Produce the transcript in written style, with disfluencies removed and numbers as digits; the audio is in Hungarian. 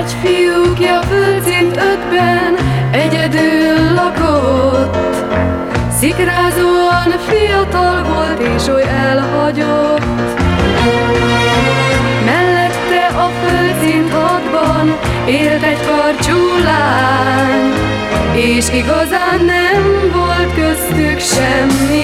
Egy fiúkja földszint 5-ben egyedül lakott. Szikrázóan fiatal volt és oly elhagyott. Mellette a földszint 6-ban élt egy karcsú lány, és igazán nem volt köztük semmi